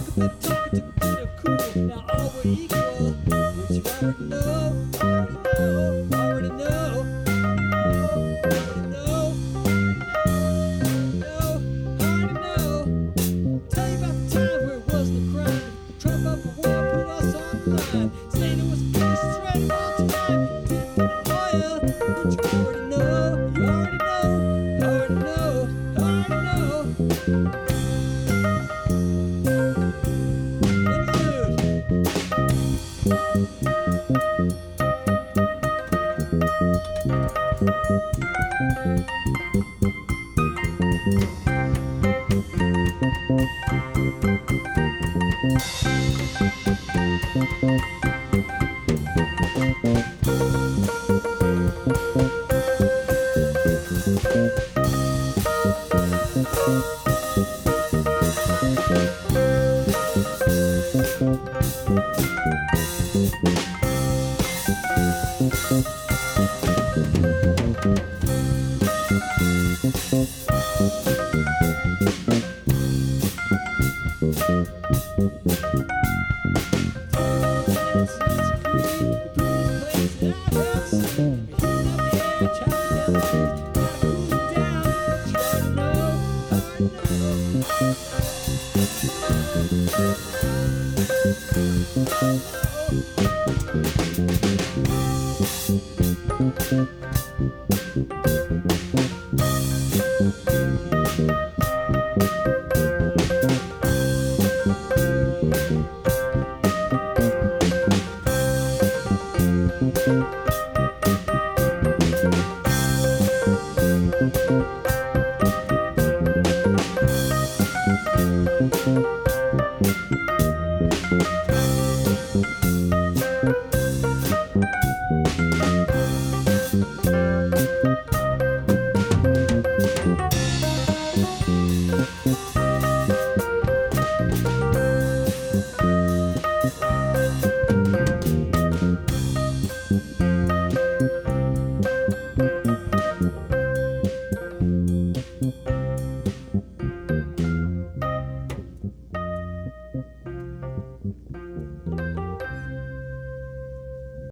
been talking too good or cool. Now all we're equal, which you already know, already know, already know, already know. Tell you about the time where it wasn't a crime. Trump up a war, put us on the line. Saying it was a case ready all time. Didn't get a lawyer, but you already know, you already know, already know, already know.